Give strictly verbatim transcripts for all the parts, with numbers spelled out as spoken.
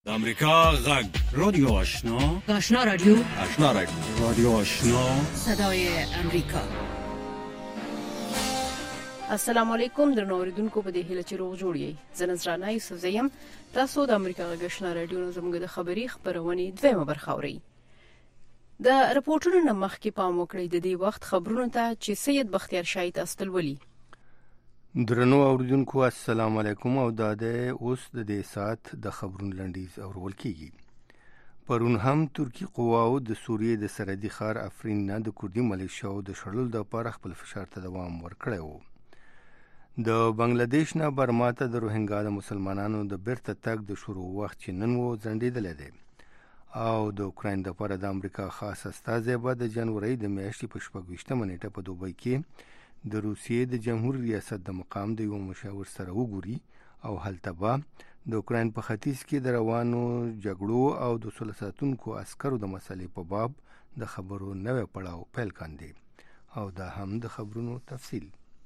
د امریکا غږ رادیو آشنا آشنا رادیو آشنا رادیو رادیو آشنا صدای امریکا. السلام علیکم درنو اوریدونکو، په دې هیله چې روغ جوړ یې. زه نذرانه یوسف زیم، تاسو د امریکا غږ آشنا رادیو زموږ د خبري خبرونه دویمه برخه اورئ. د رپورټونو نه مخکې پام وکړئ د دې وخت خبرونو ته چې سید بختیار شاه تاسو ولي. درنو اوریدونکو السلام علیکم او دا د اوس د دې سات د خبرونو لنډیز اورول کیږي. پرون هم ترکی قواو د سوریې د سرحدي ښار افرین نه د کوردي ملیشیاو د شړلو لپاره خپل فشار ته دوام ورکړی و. د بنگلاديش نه برما ته د روهینګا د مسلمانانو د بیرته تګ د شروع وخت چې نن و ځنډېدلی دی او د اوکراین لپاره د امریکا خاص استازی به د جنوري د میاشتې په شپږویشتمه نیټه په دوبۍ کې د روسیې د جمهوریت ریاست د مقام د یو مشاور سره وګوري او هلته به د اوکراین په ختیځ کې د روانو جګړو او د سوله ساتونکو عسکرو د مسلې په باب د خبرو نوې پړاو پیل کاندي او دا هم د خبرونو تفصیل.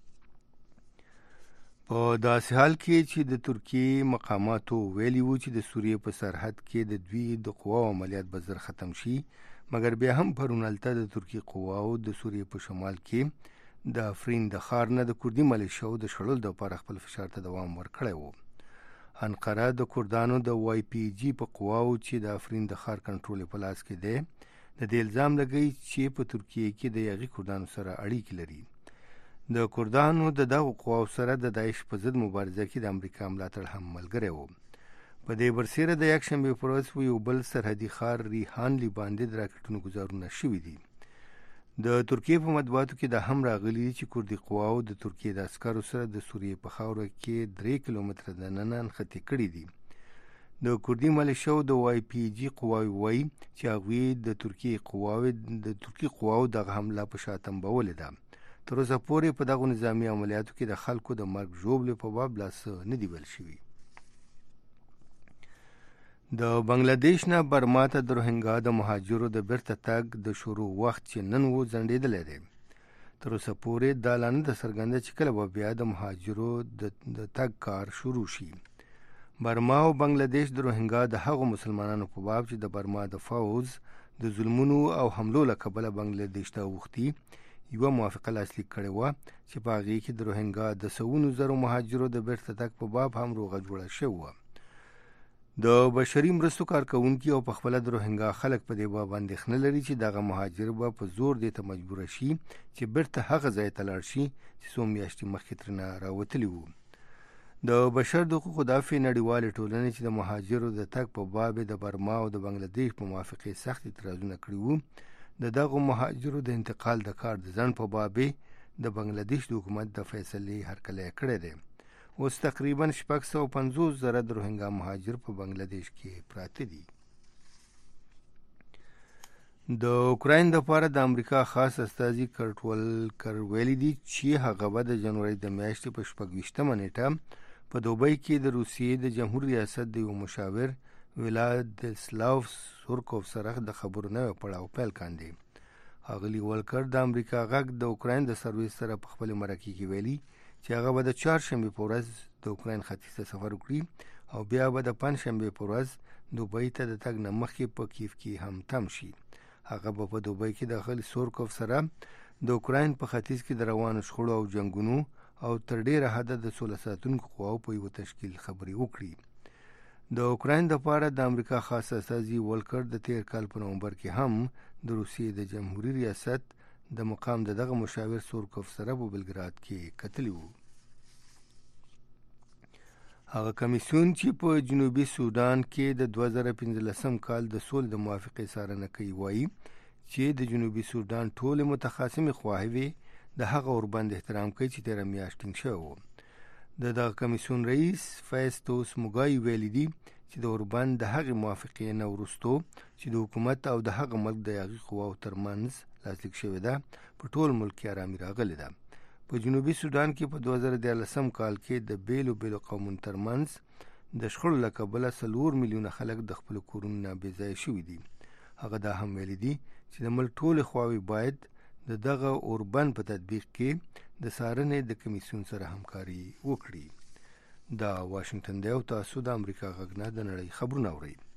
په داسې حال کې چې د ترکیې مقاماتو ویلي وو چې د سوریې په سرحد کې د دوی د قواو عملیات به زر ختم شي، مګر بیا هم پرون هلته د ترکیې قواو د سوریې په شمال کې د افرین د ښار نه د کوردي ملیشیاو د شړلو لپاره خپل فشار ته دوام ورکړی و. انقره د کوردانو د وای پی جی په قواو چې د افرین د ښار کنټرول په لاس کې دی د دې الزام لګوي چې په ترکیې کې د یاغي کوردانو سره اړیکې لري. د کوردانو د دغو قواو سره د داعش په ضد مبارزه کې د امریکا ملاتړ هم ملګری و. په دې برسېره د یکشنبې پر ورځ یو بل سرحدي ښار ریحان لی باندې د راکټونو ګزارونه شوي دي. د ترکیې په مطبوعاتو کې دا هم راغلي چې کوردي قواو د ترکیې د عسکرو سره د سوریې په خاوره کې درې کیلومتره دننه نښتې کړي دي. د کوردي ملیشیاو د وای پی جی قواوې وایي چې هغوی د ترکیې قواوې د ترکیې قواو دغه حمله په شا تنبولې ده. تر اوسه پورې په دغو نظامي عملیاتو کې د خلکو د مرګ ژوبلې په باب لا څه نه دي ویل شوي. د بنگلاديش نه برما ته د روهینګا د مهاجرو د بیرته تګ د شروع وخت چې نن و ځنډېدلی دی. تر اوسه پورې دا لا نه ده څرګنده چې کله به بیا د مهاجرو د تګ کار شروع شي. برما او بنگلاديش د روهینګا د هغو مسلمانانو په باب چې د برما د فوز د ظلمونو او حملو له کبله بنگلاديش ته اوښتي یوه موافقه لاسلیک کړې وه چې په هغې کې د روهینګا د سوونو زرو مهاجرو د بیرته تګ په باب هم روغه جوړه شوې وه. د بشري مرستو کارکوونکي او په خپله د روهینګا خلک په دې باب اندېښنه لري چې دغه مهاجر به په زور دې ته مجبوره شي چې بیرته هغه ځای ته لاړ شي چې څو میاشتې مخکې ترېنه راوتلي وو. د بشر د حقوقو دافع نړیوالې ټولنې چې د مهاجرو د تګ په باب د برما او د بنگلاديش په موافقې سخت اعتراضونه کړي وو. د دغو مهاجرو د انتقال د کار د ځنډ په باب د بنگلاديش د حکومت د فیصلې هرکلی کړی دی. اوس تقریبا شپږ سوه پنځوس زره د روهینګا مهاجر په بنگلاديش کې پراته دي. د اوکراین لپاره د امریکا خاص استازي کرټ ولکر ویلي دي چې هغه به د جنوري د میاشتې په شپږویشتمه نیټه په دوبۍ کې د روسیې د جمهوریت ریاست د یو مشاور ولادسلاو سورکوف سره د خبرو نوې پړاو پیل کاندي. ښاغلي ولکر د امریکا غږ د اوکراین د سرویس سره په خپلې مرکې کې ویلي چې هغه به د چهارشنبې په ورځ د اوکراین ختیځ ته سفر وکړي او بیا به د پنجشنبې په ورځ دوبۍ ته د تګ نه مخکې په کیف کې هم تم شي. هغه به په دوبۍ کې د ښاغلي سورکوف سره د اوکراین په ختیځ کې د روانو شخړو او جنګونو او تر ډېره حده د سوله ساتونکو قواو په یوه تشکیل خبرې وکړي. د اوکراین لپاره د امریکا خاص استازي ولکر د تیر کال په نومبر کې هم د روسیې د جمهوریت ریاست د مقام د دغه مشاور سورکوف سره په بلګراد کې کتلی وو. هغه کمیسیون چې په جنوبي سودان کې د دوه زره پنځلسم کال د سولې د موافقې څارنه کوي وایي چې د جنوبي سودان ټولې متخاصمې خواهې د هغه اوربند احترام کوي چې تېره میاشت ټینګ شوی و. د دغه کمیسیون رئیس فیستوس موګای ویلي دي چې د اوربند د هغې موافقې نه وروستو چې د حکومت او د هغه ملک د یاغي قواو ترمنځ لاسلیک شوې ده په ټول ملک کې ارامي راغلې ده. په جنوبي سودان کې په دوه زره دیارلسم کال کې د بیلو بیلو قومونو ترمنځ د شخړو له کبله څلور میلیونه خلک د خپلو کورونو نه بېځایه شوي دي. هغه دا هم ویلي دي چې د ملک ټولې خواوې باید د دغه اوربند په تطبیق کې د څارنې د کمیسیون سره همکاري وکړي. دا واشنگټن دی او تاسو د امریکا غږ نه د نړۍ خبرونه اورئ.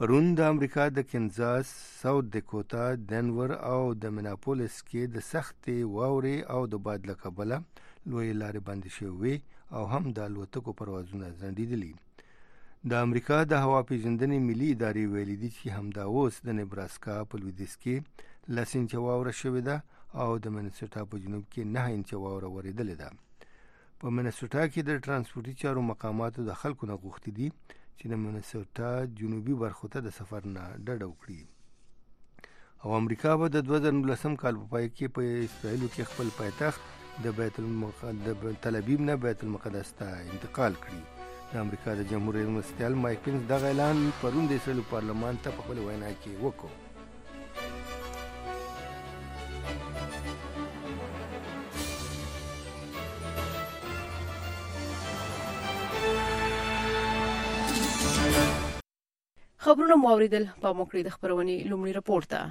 پرون د امریکا د کنزاس، ساوث ډیکوټا، دنور او د مناپولس کې د سختې واورې او د باد له کبله لویې لارې بندې شوې او هم د الوتکو پروازونه ځنډېدلي. د امریکا د هوا پیژندنې ملي ادارې ویلي دي چې همدا اوس د نیبراسکا په لویدیځ کې لس انچه واوره شوې ده او د منیسوټا په جنوب کې نهه انچه واوره ورېدلې ده. په منیسوټا کې د ترانسپورتي چارو مقاماتو د خلکو نه غوښتي دي چې د منیسوټا جنوبي برخو ته د سفر نه ډډه وکړي. او امریکا به د دوه زره نولسم کال په پای کې په اسرائیلو کې خپل پایتخت د بیت المقدس تل ابیب نه بیت المقدس ته انتقال کړي. د امریکا د جمهور رئیس مرستیال مایک پینس دغه اعلان پرون د اسرائیل پارلمان ته په خپل وینا کې وکړ. خبرونه مو اوریدل. په موکړې د خبرونې لومړی راپور ته.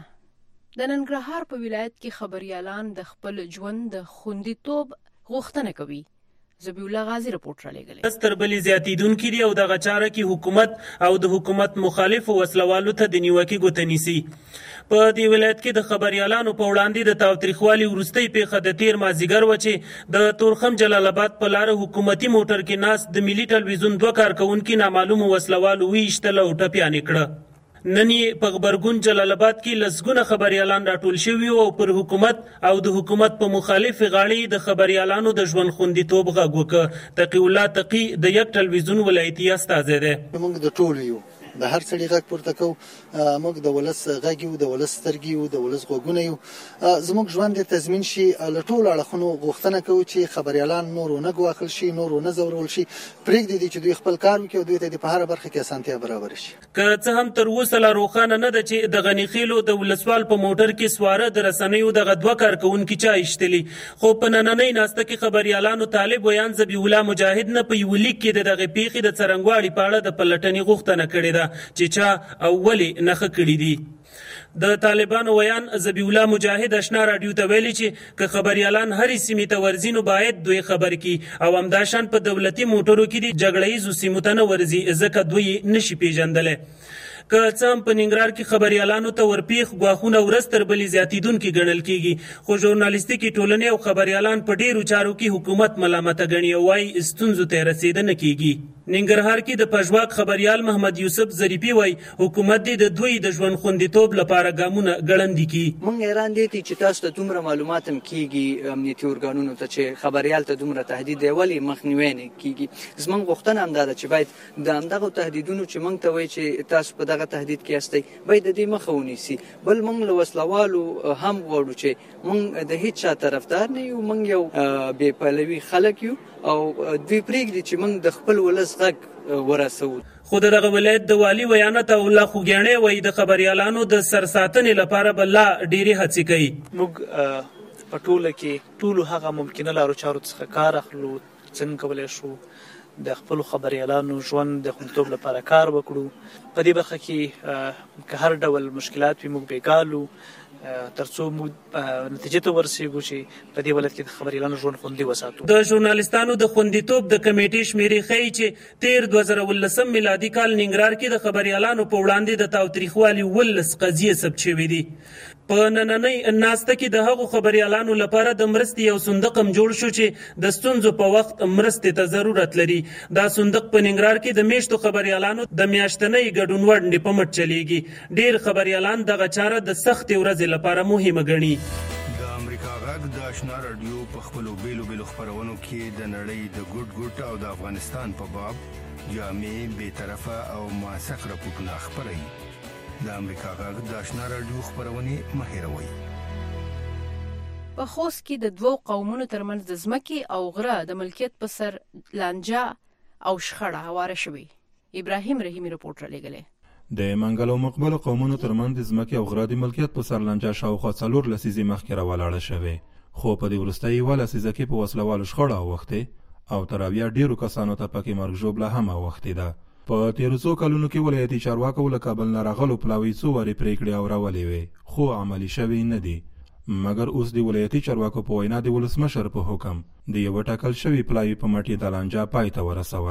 د ننګرهار په ولایت کې خبريالان د خپل ژوند د خوندیتوب غوښتنه کوي. زبی الله غازی رپورټ را لګلې. ستربلې زیاتیدونکو دی او د غچاره کې حکومت او د حکومت مخالف وسلوالو ته د نیوکې ګوتنیسي. په دې ولایت کې د خبريالانو په وړاندې د تاوتریخوالي وروستۍ پیښه د تیر مازیګر و چې د تورخم جلال آباد په لار حکومتي موټر کې ناس د ملي ټلویزیون دوه کارکونکو نامعلوم وسلوالو ویشتل او ټپیانې کړه. نن یې په غبرګون جلال آباد کې لسګونه خبريالان راټول شوي او پر حکومت او د حکومت په مخالف غاړې د خبريالانو د ژوند خوندیتوب غږ وکړ. تقی الله تقی د یک ټلویزیون ولایتي استازی دی. موږ د ټولو یو د هر سړي غږ پورته کوو. موږ د ولس غږ یو، د ولس سترګې یو، د ولس غوږونه یو. زموږ ژوند د تضمین شي له ټولو اړخونو غوښتنه کوو چې خبريالان نور ونه ګواښل شي، نور ونه ځورول شي. پرېږدي دي چې دوی خپل کار وکړي او دوی ته په هره برخه کې اسانتیا برابر شي. که څه هم تر اوسه لا روښانه نه ده چې د غني خیلو د ولسوال په موټر کې سواره د رسنیو دغه دوه کارکونکي چا ایشتلي. خو په نننۍ ناسته کې خبريالانو طالب ویان ذبیح الله مجاهد نه په یو لیک کې د دغه پیښې د څرنګوالي په اړه د پلټنې غوښتنه کړې ده چې چا او ولې نخښه کړي دي. د طالبانو ویان ذبیح الله مجاهد آشنا رادیو ته ویلي چې که خبريالان هرې سیمې ته ورځي نو باید دوی خبر کړي او همداشان په دولتي موټرو کې د جګړه ییزو سیمو ته نه ورځي ځکه دوی نشي پیژندلی. که څه هم په ننګرهار کې خبريالانو ته ورپیښ ګواښونه ورځ تر بلې زیاتېدونکي ګڼل کېږي. خو ژورنالیستیکي ټولنې او خبريالان په ډېرو چارو کې حکومت ملامته ګڼي او وایي ستونزو ته رسېدنه کېږي. ننګرهار کې د پژواک خبريال محمد یوسف ظریفي وایي حکومت دې د دوی د ژوند خوندیتوب لپاره ګامونه ګړندي کړي. موږ حیران دي چې تاسو ته دومره معلومات هم کېږي امنیتي ارګانونو ته چې خبريال ته دومره تهدید دی، ولې مخنیوی نه کېږي؟ زموږ غوښتنه همدا ده چې باید د همدغو تهدیدونو چې موږ ته وایي چې تاسو په دغه تهدید کې یاستئ باید د دې مخه ونیسي. بل موږ له وسلوالو هم غواړو چې موږ د هیڅ چا طرفدار نه یو، موږ یو بې پلوي خلک یو او دوی پرېږدي چې موږ د خپل ولس غږ ورسوو. خو دغه ولایت د والي ویانت الله خوږیاڼی وایي د خبريالانو د سرساتنې لپاره به لا ډېرې هڅې کوي. موږ په ټوله کې ټولو هغه ممکنه لارو چارو څخه کار اخلو څنګه کولی شو د خپلو خبريالانو ژوند د خوندیتوب لپاره کار وکړو. په دې برخه کې که هر ډول مشکلات وي موږ بېګالو تر څو موږ نتیجې ته ورسېږو چې په دې ولایت کې د خبريالانو ژوند خوندي وساتو. د ژورنالستانو د خوندیتوب د کمیټې شمیرې ښیي چې تیر دوه زره اوولسم میلادي کال ننګرهار کې د خبريالانو په وړاندې د تاوتریخوالي اوولس قضیې ثبت شوې دي. په نننۍ ناسته کې د هغو خبريالانو لپاره د مرستې یو صندوق هم جوړ شو چې د ستونزو په وخت مرستې ته ضرورت لري. دا صندوق په ننګرهار کې د میاشتو خبريالانو د میاشتنۍ ګډون ونډې په مټ چلیږي. ډېر خبريالان دغه چاره د سختې ورځې لپاره مهمه ګڼي. د امریکا غږ د آشنا رادیو په خپلو بیلو بیلو خپرونو کې د نړۍ د ګوټ ګوټ او د افغانستان په باب جامع، بې طرفه او موثق راپورټونه خپروي. د امریکا غږ د آشنا رادیو خبرونه مه هېروئ. په خوست کې د دوو قومونو ترمنځ د ځمکې او غره د ملکیت په سر لانجه او شخړه هواره شوې. ابراهیم رحیمي رپورټ را لېږلی. د منګل او مقبل قومونو ترمنځ د ځمکې او غره د ملکیت په سر لانجه شاوخوا څلور لسیزې مخکې راولاړه شوې، خو په دې وروستۍ یوه لسیزه کې په وسلوالو شخړه اوښتې او تر اویا ډېرو کسانو ته پکې مرګ ژوبله هم اوښتې ده. په تیرو څو کلونو کې ولایتي چارواکو له کابل نه راغلو پلاوي څو وارې پرېکړې اورولې وې، خو عملي شوې نه دي. مګر اوس د ولایتي چارواکو په وینا د ولسمشر په حکم د یوه ټاکل شوي پلاوي په مټ یې د لانجه پای ته ورسوله.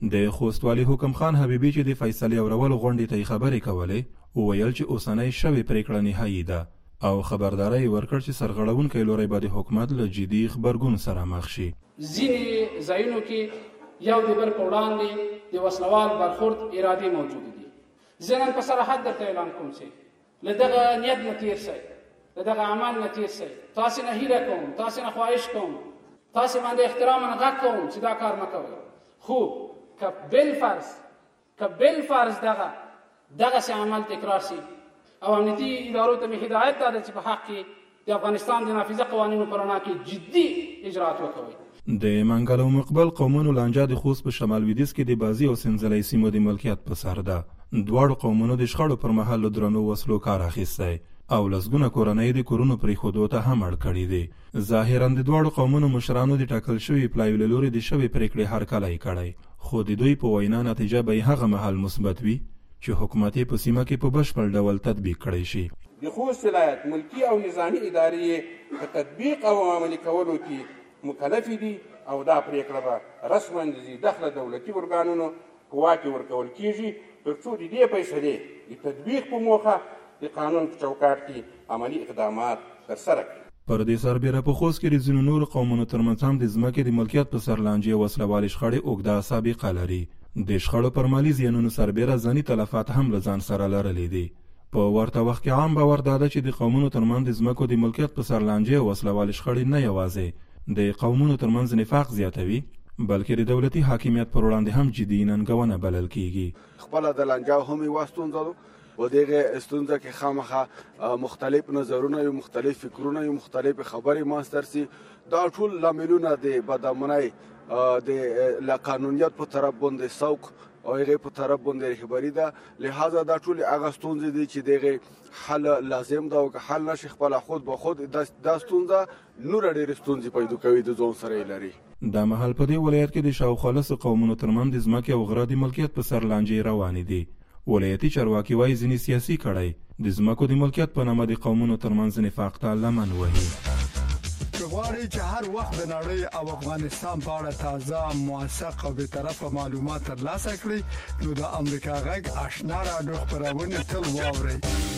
د خوست والي حکم خان حبیبي چې د فیصلې اورولو غونډې ته خبرې کولې وویل چې اوسنۍ شوې پریکړه نهایي ده او خبرداري ورکړ چې سرغړونکي لوري به د حکومت له جدي خبرګون سره مخ شي. ځینې ځایونو کې یو د بل په وړاندې د وسلوال برخورد ارادې موجود دي. زه نن په صراحت درته اعلان کوم چې له دغه نیت نه تېر سئ، له دغه عمل نه تېر سئ. تاسې نه هیله کوم، تاسې نه خواهش کوم، تاسې باندې احتراما غږ کوم چې دا کار مه کوئ. خو که بالفرض که بالفرض دغه دغسې عمل تکرار سي او امنیتي ادارو ته مې هدایت دا ده چې په حق کې د افغانستان د نافذه قوانینو په رڼا کې جدي اجرات وکوئ. د منګل او مقبل قومونو لانجه د خوست په شمال لویدیځ کې د بازي او سنځلې سیمو د ملکیت په سر ده. دواړو قومونو د شخړو پر مهال له درنو وسلو کار اخیستی او لسګونه کورنۍ د کورونو پرېښودو ته هم اړ کړي دي. ظاهرا د دواړو قومونو مشرانو د ټاکل شوي پلایو له لوري د شوې پرېکړې هرکلی کړی، خو د دوی په وینا نتیجه به هغه مهال مثبت وي چې حکومت په سیمه کې په بشپړ ډول تطبیق کړی شي. د خوست ولایت ملکی او نظامی ادارې په تطبیق او عملي کولو کې مکلف دي او دا پرېکړه به رسما د ذي دخله دولتي ارګانونو په واک کې ورکول کېږي تر څو د دې فیصلې د تطبیق په موخه د قانون په چوکاټ کې عملي اقدامات ترسره کړي. پر دې سربېره په خوست کې د ځینو نورو قومونو ترمنځ هم د ځمکې د ملکیت په سر لانجې او وسلوالې شخړې اوږده سابقه لري. د شخړو پر مالي زیانونو سربېره ځاني تلفات هم له ځان سره لرلي دي. په ورته وخت کې عام باور دا ده چې د قومونو ترمنځ د ځمکو د ملکیت په سر لانجې او وسلوالې شخړې نه یوازې د قومونو ترمنځ نفاق زیاتوي بلکې د دولتي حاکمیت پر وړاندې هم جدي ننګونه بلل کیږي. خپله د لانجاو هم یوه ستونزه ده و دغه ستونزه کې خامخا مختلف نظرونه یو مختلف فکرونه یو مختلف خبرې ماستر سي. دا ټول لاملونه د بدامنۍ د قانونیت په طرف باندې سوق او هغه په طرف باندې رهبری ده. لہذا دا ټول هغه ستونزې دي چې دغه حل لازم ده او که حل نشي خپل خود به خود دا ستونزه نور ډېر ستونزې پیدا کوي د ځون سره لري. دا مهال په دې ولایت کې د شاوخوا لسو قومونو ترمنځ د ځمکې او غره د ملکیت په سر لانجې روانې دي. ولایتي چارواکي وایي ځینې سیاسي کړۍ د ځمکو د ملکیت په نامه د قومونو ترمنځ نفاق ته لمن وهي. غواړي چې هر وخت د نړۍ او افغانستان په اړه تازه موثق او بیطرفه معلومات ترلاسه کړئ نو د امریکا غږ آشنا راډیو خپرونه تل واورئ.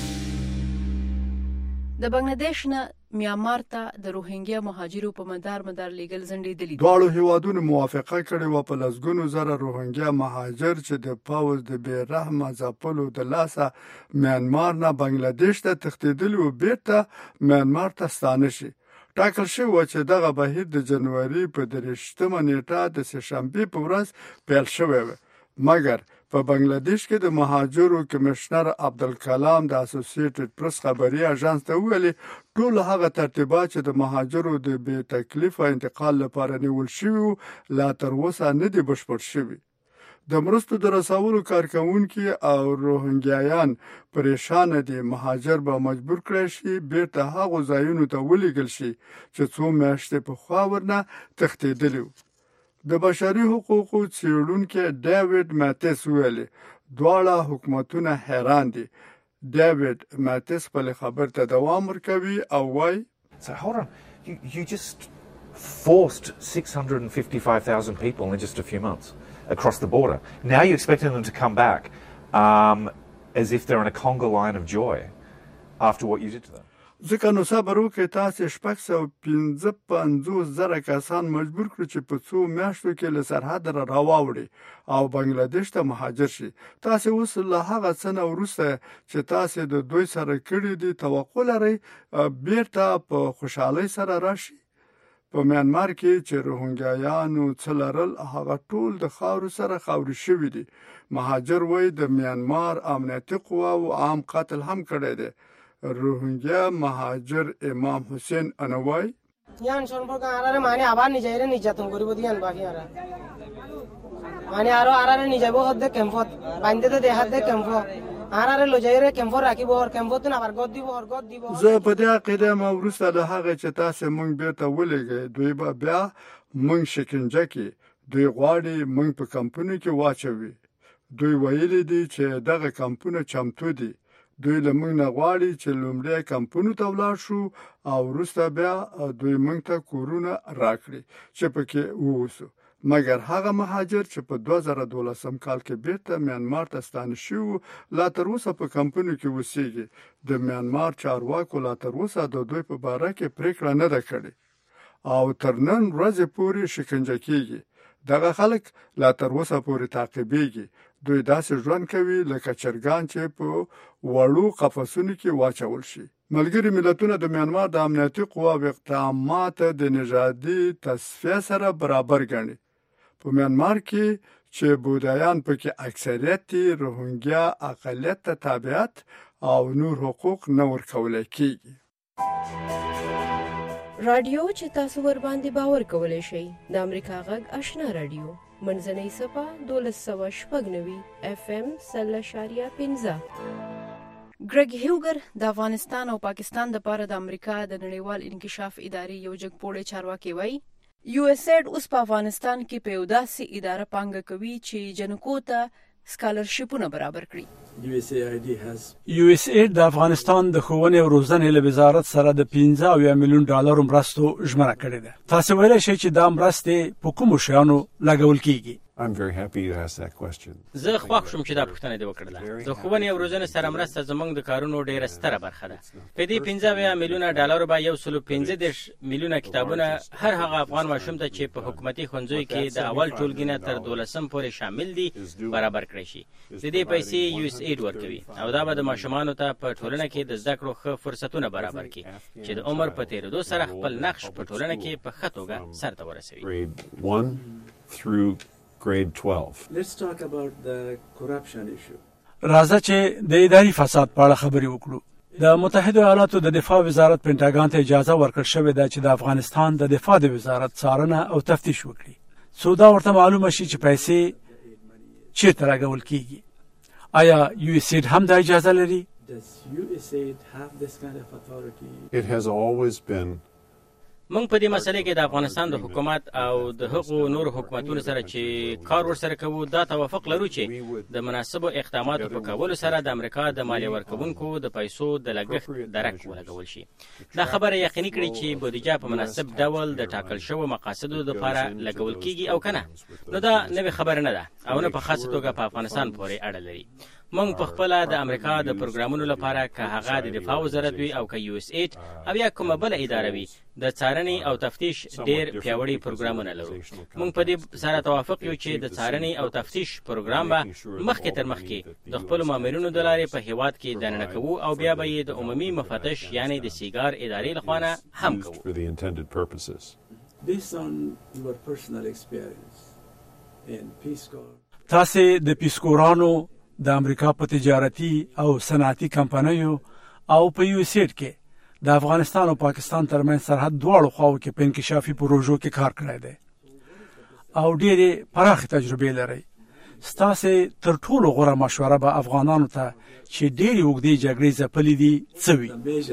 د بنگلاديش نه میانمار ته د روهینګیا مهاجرو په مدار مدار لیګل زنډېدلي. دواړو هیوادونو موافقه کړې و په لسګونو زره روهینګیا مهاجر چې د پاوز د بې رحمه ځپلو د لاسه میانمار نه بنگلاديش ته تښتېدلي و بیرته میانمار ته ستانه شي. ټاکل شوی و چې دغه بهیر د جنوري په دېرشمه نیټه د سهشنبې په ورځ پیل شوی و، مګر په بنگلاديش کې د مهاجرو کمشنر عبدالکلام د اسوسییټډ پریس خبري اژانس ته ویلي ټول هغه ترتیبات چې د مهاجرو د بې تکلیفه انتقال لپاره نیول شوي لا تر اوسه نه دي بشپړ شوي. د مرستو د رسولو کارکوونکي او روهینګیایان پریشان دي مهاجر به مجبور کړی شي بیرته هغو ځایونو ته ولیږل شي چې څو میاشتې پخوا ورنه تښتېدلي وو. د بشري حقوقو څېړونکي ډیوډ ماتیس ویلي دواړه حکومتونه حیران دي. ډیوډ ماتیس خپل خبر ته دوام ورکوي او وایي So hold on, you, you just forced six hundred fifty-five thousand people in just a few months across the border. Now you're expecting them to come back um, as if they're on a conga line of joy after what you did to them. ځکه نو صبر وکړئ تاسې شپږ سوه پنځه پنځوس زره کسان مجبور کړو چې په څو میاشتو کې له سرحد را راواوړي او بنگلاديش ته مهاجر شي. تاسې اوس له هغه څه نه وروسته چې تاسې د دوی سره کړي دي توقع لرئ بیرته په خوشحالۍ سره راشي. په میانمار کې چې روهینګیایانو څه لرل هغه ټول د خاورو سره خاوري شوي دي. مهاجر وایي د میانمار امنیتي قواو عام قتل هم کړی دی. روهینگیا مهاجر امام حسین انوای یان সম্পর্কে আরারে মানে আবার নিজেরে নির্যাতন করিব দিয়ান বাকি আরা মানে আরো আরারে নিজাবো হদ্দে ক্যাম্পত বাইন্দে তো দেহাত দে ক্যাম্প আরারে লজাইরে ক্যাম্প রাখিব আর ক্যাম্পত না আবার গদ দিব আর গদ দিব. زه په دې عقیده ما ورسره له هغه چې تاسو مونږ بیرته ولېږئ دوی به بیا مونږ شکنجه کې دوی غواړي مونږ په کمپونو کې واچوي. دوی ویلي دي چې دغه کمپونه چمتو دي. دوی له موږ نه غواړي چې لومړی کمپونو ته ولاړ شو او وروسته بیا دوی موږ ته کورونه راکړي چې پکې ووسو. مګر هغه مهاجر چې په دوه زره دولسم کال کې بیرته میانمار ته ستانه شوي لا تر اوسه په کمپونو کې اوسېږي. د میانمار چارواکو لا تر اوسه د دوی په باره کې پریکړه نه ده کړې او تر نن ورځې پورې شکنجه کېږي. دغه خلک لا تر اوسه پورې تعقیبېږي. دوی داسې ژوند کوي لکه چرګان چې په وړو قفسونو کې واچول شي. ملګري ملتونه د میانمار د امنیتي قواو اقدامات د نژادي تصفیه سره برابر ګڼي. په میانمار کې چې بودایان پکې اکثریت روهینګیا اقلیت ته تابعیت او نور حقوق نه ورکول کېږي. رادیو چې تاسو ور باندې باور کولای شئ د امریکا غږ آشنا رادیو منځنۍ صفه دولس سوه شپږ نوي اف ام سل اشاریه پنځه. ګریګ هیوګر د افغانستان او پاکستان د لپاره د امریکا د نړیوال انکشاف ادارې یو جګپوړی چارواکي وایي یو اس ایډ اوس په افغانستان کې په یو داسې اداره پانګه کوي چې جنکو ته سکالرشیپونه برابر کړي. یو اس ایډ د افغانستان د ښوونې او روزنې له وزارت سره د پنځه اویا میلیون ډالرو مرستو ژمنه کړې ده. تاسو ویلی شئ چې دا مرستې په کومو شیانو لګول کیږي؟ I'm very happy you asked that question. زه خوښ شوم چې دا پوښتنه دې وکړله. د ښوونې او روزنې سره مرسته زموږ د کارونو ډېره ستره برخه ده. په دې پنځه اویا میلیونه ډالرو به یو سلو پنځه دېرش میلیونه کتابونه هر هغه افغان ماشوم ته چې په حکومتي ښوونځیو کې د اول ټولګي نه تر دولسم پورې شامل دي برابر کړی شي. د دې پیسې یو اس ایډ ورکوي او دا به د ماشومانو ته په ټولنه کې د زده کړو ښه فرصتونه برابر کړي چې د عمر په تېرېدو سره خپل نقش په ټولنه کې په ښه توګه سرته ورسوي. Grade one through grade twelve. Let's talk about the corruption issue. راځه چې د اداري فساد په اړه خبرې وکړو. د متحده ایالاتو د دفاع وزارت پینټاګان ته اجازه ورکړل شوې ده چې د افغانستان د دفاع د وزارت څارنه او تفتیش وکړي. څو دا ورته معلومه شي چې پیسې چیرته راګول کیږي. آیا یو اس ایډ هم دا اجازه لري؟ Does یو اس ایډ have this kind of authority? It has always been موږ په دې مسله کې د افغانستان د حکومت او د هغو نور حکومتونو سره چې کار ورسره کوو دا توافق لرو چې د مناسبو اقداماتو په کولو سره د امریکا د مالیه ورکوونکو د پیسو د لګښت درک ولګول شي. دا خبره یقیني کړي چې بودیجه په مناسب ډول د ټاکل شوو مقاصدو لپاره لګول کیږي او کنه. نو دا نوې خبره نه ده او نه په خاصه توګه په افغانستان پورې اړه لري. موږ په خپل د امریکا د پروګرامونو لپاره که هغه د دفاع وزارت وي او که یو اس ایډ او یا کومه بل اداره وي د څارنې او تفتیش ډیر پیاوړي پروګرامونه لرو. موږ په دې سره توافق یو چې د څارنې او تفتیش پروګرام به مخکې تر مخکې د خپل مامورینو د لارې په هیواد کې دننه کوو او بیا به یې د عمومي مفتش یعنی د سیګار ادارې لخوا نه هم کوو. Based on your personal experience in Peace Corps. تاسو د پیسکورانو د امریکا په تجارتي او صنعتي کمپنیو او په یو اس ایډ کې د افغانستان او پاکستان ترمنځ سرحد دواړو خواو کې په انکشافي پروژو کې کار کړی دی او ډېرې پراخې تجربې لري. ستاسو تر ټولو غوره مشوره به افغانانو ته چې ډېرې اوږدې جګړې ځپلې دي څه وي؟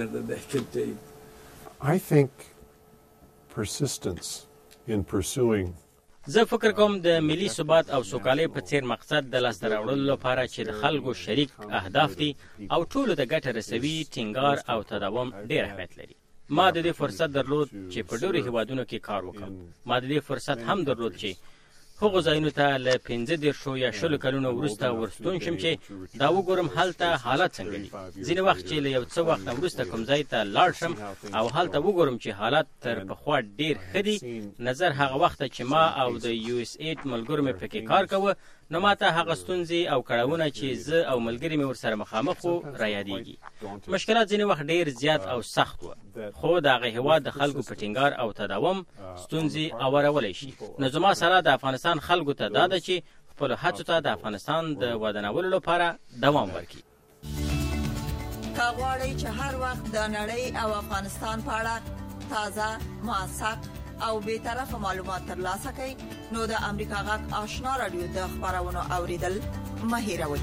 I think persistence in pursuing زه فکر کوم د ملي ثبات او سوکالۍ په څیر مقصد د لاسته راوړلو لپاره چې د خلکو شریک اهداف دي او ټولو د ګټه رسوي ټینګار او تداوم ډېر اهمیت لري. ما د دې فرصت درلود چې په ډېرو هیوادونو کې کار وکړم. ما د دې فرصت هم درلود چې هغو ځایونو ته له پنځه دېرشو یا شلو کلونو وروسته ورستون شم چې دا وګورم هلته حالات څنګه دي. ځینې وخت چې له یو څه وخت وروسته کوم ځای ته لاړ شم او هلته وګورم چې حالات تر پخوا ډېر ښه دي. نظر هغه وخت چې ما او د یو اس ایډ ملګرو مې پکې کار کوه نو ماته هغه ستونزې او کړاوونه چې زه او ملګري مې ورسره مخامخ وو رایادېږي. مشکلات ځینې وخت ډېر زیات او سخت وو خو د هغه هېواد د خلکو په ټینګار او تداوم ستونزې اورولی شي. نو زما سره د افغانستان خلکو ته دا ده چې خپلو هڅو ته د افغانستان د ودانولو لپاره دوام ورکړي. که غواړئ چې هر وخت د نړۍ او افغانستان په اړه تازه موثق او به طرفه معلومات ترلاسه کړئ نو د امریکا غږ آشنا رادیو د خبرونو اوریدل مه هېروئ.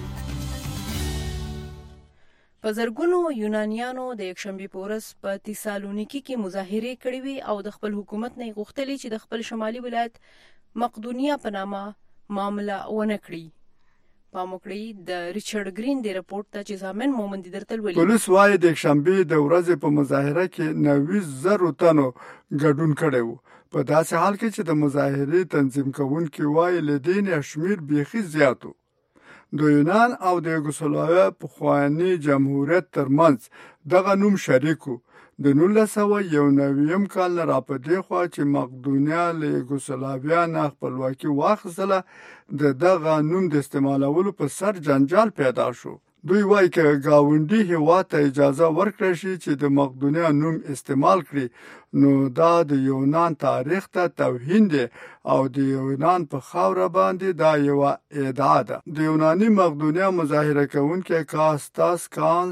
په زرګونو یونانیانو د یکشنبې په ورځ په تیسالونیکي کې مظاهرې کړې وې او د خپل حکومت نه غوښتلې چې د خپل شمالي ولایت مقدونیه په نامه معامله ونه کړي. پام وکړئ د ریچارډ گرین دی رپورت ته چې ځامن مومندي درته ولولي. پولیس وايي د شنبه د ورځې په مظاهره کې نوي زره تنو ګډون کړی وو. په داسې حال کې چې د مظاهرې تنظیم کوونکي وايي له دې نه شمیر بیخي زیات و. د یونان او د یوګوسلاویا پخواني جمهوریت ترمنځ دغه نوم شریک و. د نولس سوه یو نویم کال نه را په دې خوا چې مقدونیا له یوګوسلاویا نه خپلواکي واخیستله د دغه نوم د استعمالولو په سر جنجال پیدا شو. دوی وایي که ګاونډي هېواد ته اجازه ورکړی شي چې د مقدونیا نوم استعمال کړي نو دا د یونان تاریخ ته توهین دی او د یونان په خاوره باندې دا یوه ادعا ده. د یوناني مقدونیا مظاهره کوونکی کاستاس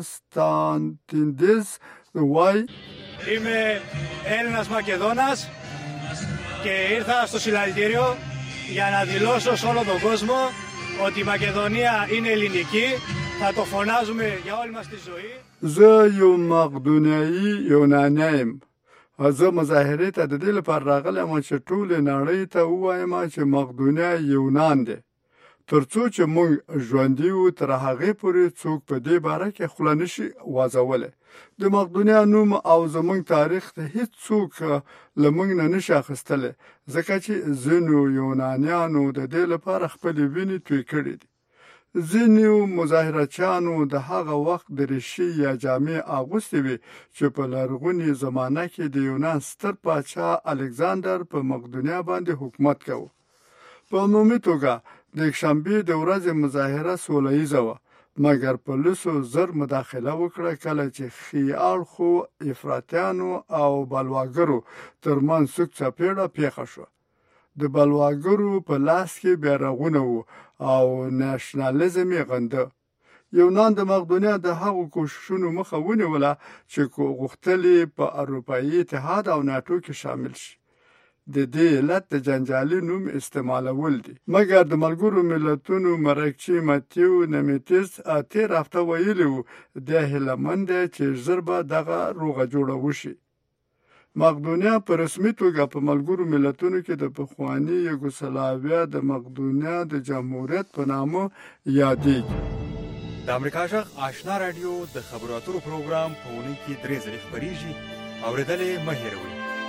کانستانتیدس وایي Είμαι Έλληνας Μακεδόνας και ήρθα στο συλλαλητήριο για να δηλώσω σε όλο τον κόσμο ότι η Μακεδονία είναι ελληνική. Θα το φωνάζουμε για όλη μας τη ζωή. زه یو مقدونیایي یونانی یم. زه مظاهرې ته د دې لپاره راغلی یم چې ټولې نړۍ ته ووایم چې مقدونیا یونان دی. تر څو چې موږ ژوندي وو تر هغې پورې څوک په دې باره کې خوله نشي وازولی. د مقدونیا نوم او زموږ تاریخ ته هیڅ څوک له موږ نه نشي اخیستلی ځکه چې ځینو یونانیانو د دې لپاره خپلې وینې توی کړې دي. ځینو مظاهرچیانو د هغه وخت دریشي یا جامې اغوستې وې چې په لرغونې زمانه کې د یونان ستر پاچا الکساندر په مقدونیا باندې حکومت کوه. په عمومي توګه د یکشنبې د ورځې مظاهره سوله ییزه وه مګر پولیسو زر مداخله وکړه کله چې ښي اړخو افراطیانو او بلواګرو ترمنځ سوک څپېړه پیښه شوه. د بلواګرو په لاس کې بیرغونه وو او ناشنالیزم یې غنده. یونان د مقدونیا د هغو کوششونو مخه ونیوله چې غوښتل په اروپایي اتحاد او ناټو کې شامل شي. د دې علت د جنجالي نوم استعمالول دي. مګر د ملګرو ملتونو مرکچي ماتیو نمیتیس تېر هفته ویلي وو دی هیله مند دی چې ژر به دغه روغه جوړه وشي. مقدونیا په رسمي توګه په ملګرو ملتونو کې د پخواني یوګوسلاویا د مقدونیا د جمهوریت په نامه یادېږي. د امریکا غږ آشنا رادیو د خبرو اترو پروګرام په اونۍ کې درې ځلې خپرېږي. اورېدل یې مه هېروئ.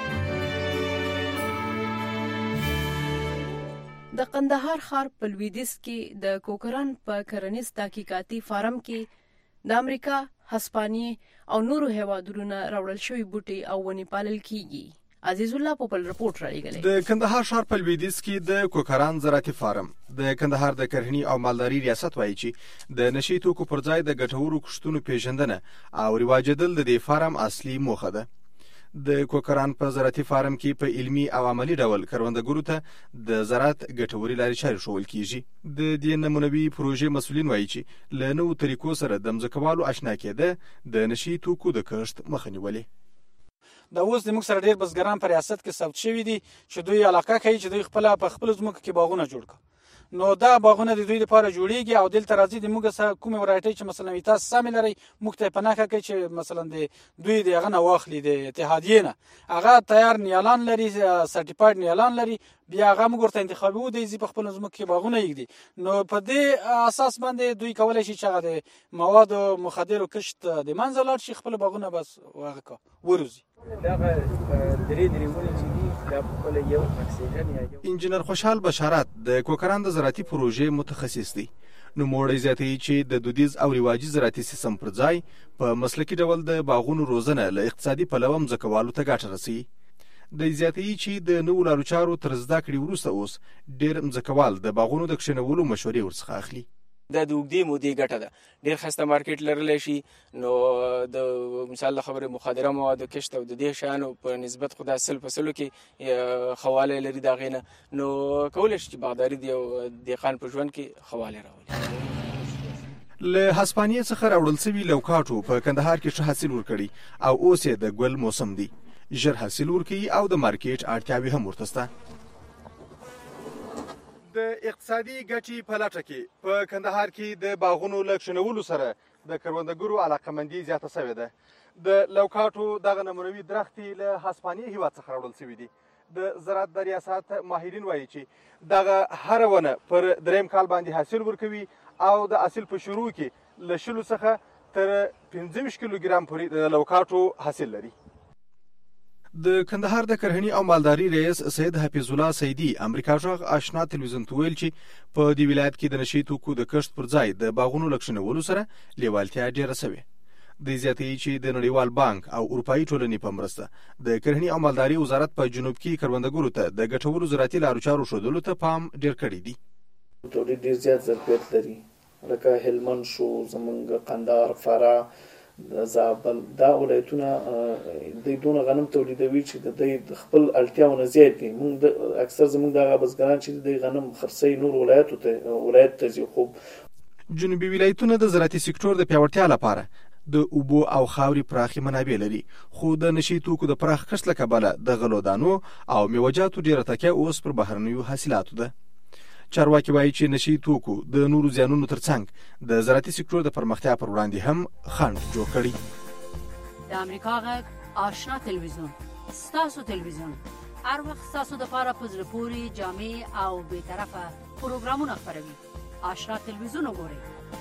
د قندهار ښار په لویدیځ کې د کوکران په کرنیز تحقیقاتي فارم کې د امریکا، هسپانیې او نورو هیوادونو نه راوړل شوي بوټي او ونې پالل کیږي. عزیز الله په خپل رپورټ رالیږلی. د کندهار ښار په لویدیځ کې د کوکران زراعتي فارم د کندهار د کرهنې او مالداري ریاست وایي چې د نشي توکو پر ځای د ګټورو کښتونو پیژندنه او رواجېدل د دې فارم اصلي موخه ده. د کوکران په زراعتي فارم کې په علمي او عملی ډول کروندګرو ته د زراعت ګټوري لارې چارې ښوول کیږي. د دې نمونوي پروژې مسؤلین وایي چې له نوو طریقو سره د ځمکوالو اشنا کېده د نشي توکو د کښت مخه نیولې. دا اوس د موږ سره ډېر بزګران په ریاست کې ثبت شوي دي چې دوی علاقه کوي چې دوی خپل په خپل ځمکو کې باغونه جوړ کړي. نو دا باغونه د دوی لپاره جوړیږي او دلته راځي د موږ سره کومه ورایټي چې مثلا تاسو سم لري موږ ته پناه کوي چې مثلا د دوی د هغه نه واخلي د اتحادیې نه هغه تیار نیالان لري سرټیفاید نیالان لري بیا هغه موږ ورته انتخابي و دی په خپل ځمکه کې باغونه یږدي. نو په دې اساس باندې دوی کولای شي چې هغه د مواد مخدرو کښت د منځه لاړ شي خپل باغونه بس هغه کا وروزي. دغه درې درې ونې چې دي دا خپل یو اکسیجن یا انجینر خوشحال بشارت د کوکران د زراعتي پروژې متخصص دی. نو موړی زیاتوي چې د دودیز او رواجي زراعتي سیستم پر ځای په مسلکي ډول د باغونو روزنه له اقتصادي پلوه ځمکوالو ته ګټه رسوي. د زیاتوي چې د نوو لارو چارو تر زده کړې وروسته اوس ډېر ځمکوال د باغونو د کښېنولو مشورې ورڅخه اخلي. دا د اوږدې مودې ګټه ده. ډېر ښایسته مارکیټ لرلی شي. نو د مثال د خبرې مخدره موادو کښت او د دې شیانو په نسبت خو دا سل په سلو کې ښه والی لري د هغې نه. نو کولی شي چې باغداري د یو دهقان په ژوند کې ښه والی راولي. له هسپانیې څخه راوړل سوي لوکاټو په کندهار کې ښه حاصل ورکړي او اوس یې د ګل موسم دی. ژر حاصل ورکوي او د مارکیټ اړتیاوې هم ورته شته. د اقتصادي ګټې په لټه کې په کندهار کې د باغونو له کښېنولو سره د کروندګرو علاقمندي زیاته شوې ده. د لوکاټو دغه نمونوي درختې له هسپانیې هېواد څخه راوړل شوي دي. د زراعت د ریاست ماهرین وایي چې دغه هره ونه پر دریم کال باندې حاصل ورکوي او د حاصل په شروع کې له شلو څخه تر پنځه ویشت کیلوګرام پورې د لوکاټو حاصل لري. د کندهار د کرهنی او مالداري رئیس سید حفیظ الله سیدی امریکا ژغ آشنا تلویزیون ته ویل چې په دې ولایت کې د نشي توکو د کښت پر ځای د باغونو لکشنولو سره لیوالتیا ډیره شوې. د زیاتې چې د نړیوال بانک او اروپאי ټولنې په مرسته د کرهنی او مالداري وزارت په جنوب کې کروندګرو ته د ګټورو زراعتي لارو چارو ښودلو ته پام ډیر کړی دی. تولید ډیر زیات ظرفیت لري، لکه هلمند شو، زمونږ قندهار، فراه، زابل، دا ولایتونه د دونه غنم تولیدوي چې د دوی خپل اړتیاونه زیات دي. موږ اکثر زمونږ دغه بزګران چې د غنم خرڅي نور ولایتو ته ولایت ته ځي. خو جنوبي ولایتونه د زراعتي سکتور د پیاوړتیا لپاره د اوبو او خاوري پراخي منابع لري، خو د نشي توکو د پراخ کښت له کبله د غلو دانو او میوجاتو ډیره تکیه اوس پر بهرنیو حاصلاتو ده. چارواکي وایي چې نشي توکو د نورو زیانونو ترڅنګ د زراعتي سکتور د پرمختیا پر وړاندې هم خنډ جوړ کړي. د امریکا غږ آشنا تلویزیون، ستاسو تلویزیون، هر وخت ستاسو دپاره په زړه پورې جامع او بېطرفه پروګرامونه خپروي. آشنا تلویزیون وګورئ.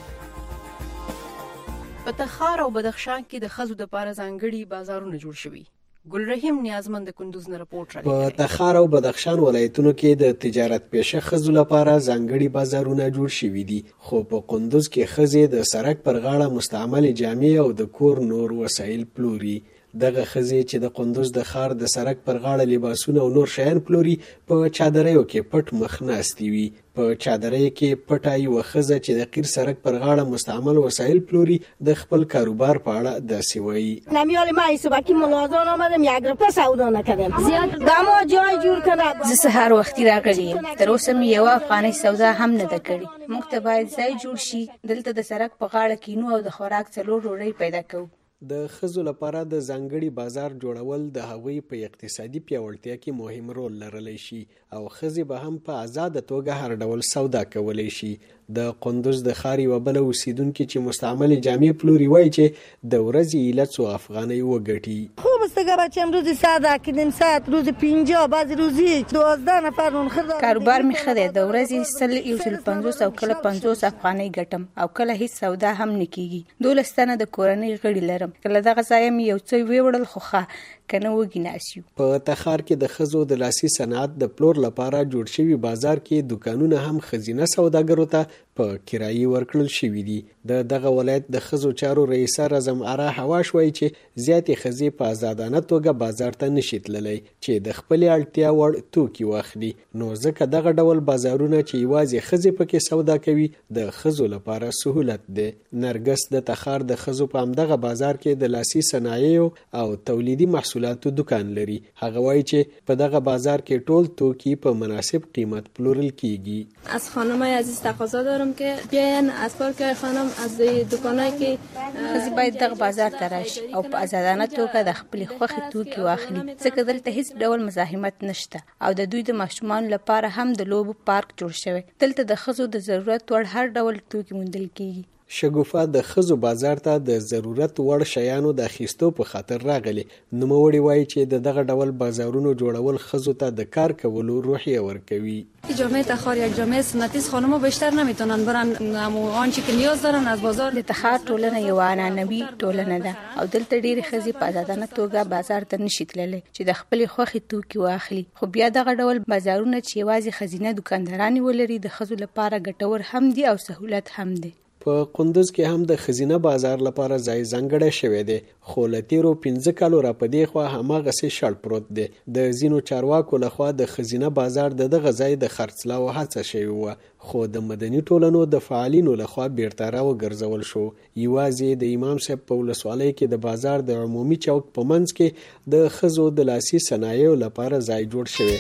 په تخار او بدخشان کې د ښځو دپاره ځانګړي بازارونه جوړ شوي. ګل رحیم نیازمند د کندوز نه رپورټ رالیږلی. په تخار او بدخشان ولایتونو کې د تجارت پیشه ښځو لپاره ځانګړي بازارونه جوړ شوي دي، خو په کندوز کې ښځې د سړک پر غاړه مستعمل جامې او د کور نور وسایل پلوري. دغه ښځې چې د کندوز د ښار د سړک پر غاړه لباسونه او نور شیان پلوري په چادریو کې پټ مخ ناستې وي. په چادرۍ کې پټه یوه ښځه چې د قیر سړک پر غاړه مستعمل وسایل پلوري د خپل کاروبار په اړه داسې وایي. نمیال ما صبحی ملازم آمدم یک روپه سودا نکردم. زیاد دما جای جور کردم. زه سهار وختي راغلی یم، تر اوسه مې یوه افغانۍ سودا هم نه ده کړې. موږ ته باید ځای جوړ شي، دلته د سړک په غاړه کینو او د خوراک څلور ډوډۍ پیدا کوو. د ښځو لپاره د ځانګړي بازار جوړول د هغوی په اقتصادي پیاوړتیا کې مهم رول لرلی شي او ښځې به هم په آزاده توګه هر ډول سودا کولی شي. د کندوز د ښار یوه بله اوسیدونکې چې مستعملې جامې پلوري وایي چې د ورځې ایله څو افغانۍ وګټي. خوب است اگر بچه امروز صد کردیم، صد روز پنجاه، بعضی روزی دوازده نفر اون خرید. کاروبار می خده د ورځې سل یو سل پنځوس او کله پنځوس افغانۍ ګټم او کله هیڅ سودا هم نه کیږي. دولس تنه د کورنۍ غړي لرم، کله دغه ځای مې یو څه ویوړل خو ښه کنه وږي ناسیو. په تخار کې د ښځو د لاسي صنعت د پلور لپاره جوړ شوي بازار کې دکانونه هم ښځینه سوداګرو ته په کرایي ورکړل شوي دي. د دغه ولایت د ښځو چارو رئیسه رزم اره حواش وایي چې زیاتې ښځې په آزادانه توګه بازار ته نشي تللی چې د خپلې اړتیا وړ توکي واخلي. نو ځکه دغه ډول بازارونه چې یوازې ښځې پکې سودا کوي د ښځو لپاره سهولت دی. نرګس د تخار د ښځو په همدغه بازار کې د لاسي صنایعو او تولیدي محصولاتو دکان لري. هغه وایي چې په دغه بازار کې ټول توکي په مناسب قیمت پلورل کیږي. از خانمای عزیز تقاضا دارم که بیاین از پارک خانم از دکانایی که ښځې باید دغه بازار ته راشي او په آزادانه توګه د خپلې خوښې توکي واخلي، ځکه دلته هیڅ ډول مزاحمت نشته او د دوی د ماشومانو لپاره هم د لوبو پارک جوړ شوی. دلته د ښځو د ضرورت وړ هر ډول توکي موندل کیږي. شګوفه د ښځو بازار ته د ضرورت وړ شیانو د اخیستو په خاطر راغلی. نوموړي وایي چې د دغه ډول بازارونو جوړول ښځو ته د کار کولو روحیه ورکوي. جامعه تخار یک جامعه سنتی است، خانم‌ها بیشتر نمیتونن برن آنچه که نیاز دارن از بازار. د تخار ټولنه یو عنعنوي ټولنه ده او دلته ډېرې ښځې په آزادانه توګه بازار ته نشي تللی چې د خپلې خوښې توکي واخلي. خو بیا دغه ډول بازارونه چې یوازې ښځینه دکاندارانې ولري د ښځو لپاره ګټور هم دي او سهولت هم دی. په کندوز کې هم د ښځینه بازار لپاره ځای ځانګړی شوی دی، خو له تیرو پنځه کالو را په دې خوا هماغسې شړ پروت دی. د ځینو چارواکو لخوا د ښځینه بازار د دغه ځای د خرڅلاو هڅه شوې وه، خو د مدني ټولنو د فعالینو لخوا بیرته راوګرځول شو. یوازې د امام صاحب په ولسوالۍ کې د بازار د عمومي چوک په منځ کې د ښځو د لاسي صنایعو لپاره ځای جوړ شوی.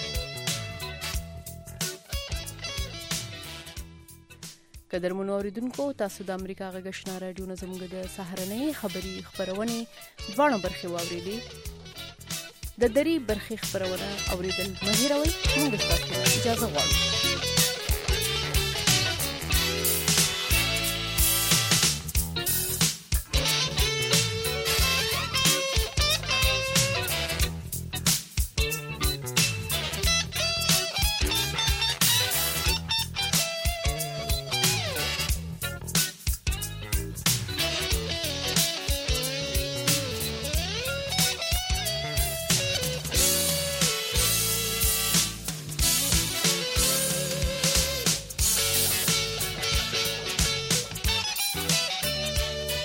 قدرمنو اوریدونکو، تاسو د امریکا غږ آشنا راډیو نه زموږ د سهارنۍ خبري خبرونه دواړه برخې واورېدې. د درې برخې خبرونه اوریدل مه هېروئ. موږ تاسو ته اجازه غواړو.